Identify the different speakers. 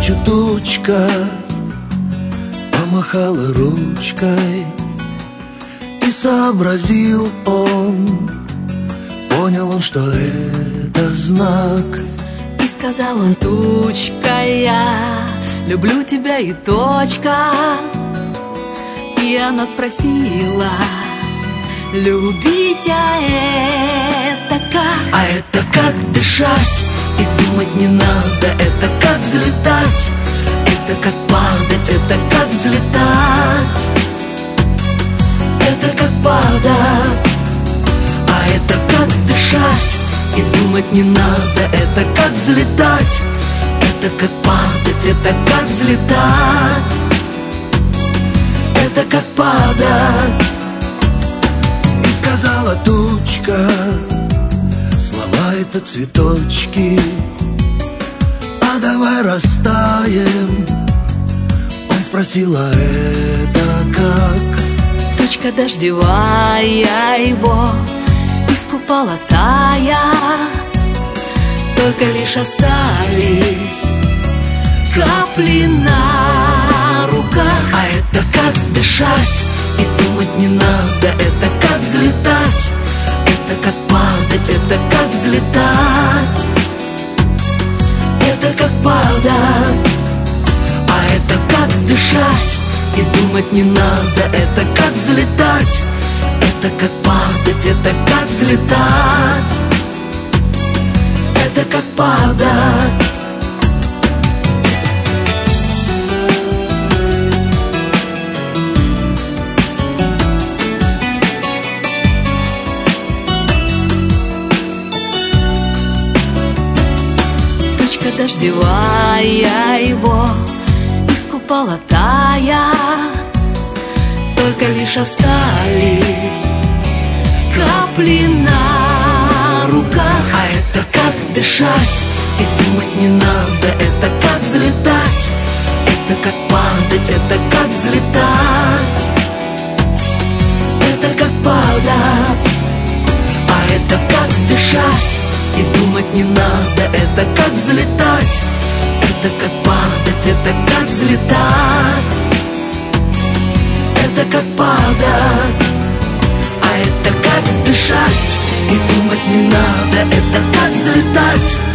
Speaker 1: навстречу тучка помахала ручкой, и сообразил он, понял он, что это знак.
Speaker 2: И сказал он: тучка, я люблю тебя и точка. И она спросила: любить, а это как?
Speaker 1: А это как дышать, и думать не надо. Это как взлетать, это как падать, это как взлетать, это как падать. А это как дышать, и думать не надо. Это как взлетать, это как падать, это как взлетать, это как падать. И сказала тучка: слова — это цветочки, а давай растаем. Он спросил: а это как?
Speaker 2: Тучка дождевая его искупала тая, только лишь остались капли на руках.
Speaker 1: А это как дышать, и думать не надо. Это как взлетать, это как падать, это как взлетать, это как падать. А это как дышать, и думать не надо. Это как взлетать, это как падать, это как взлетать, это как падать.
Speaker 2: Тучка дождевая его искупала тая, только лишь остались капли на руках.
Speaker 1: А это как дышать, и думать не надо. Это как взлетать, это как падать, это как взлетать, это как падать. А это как дышать, и думать не надо. Это как взлетать, это как падать, это как взлетать, это как падать. А это как дышать, и думать не надо. Это как взлетать,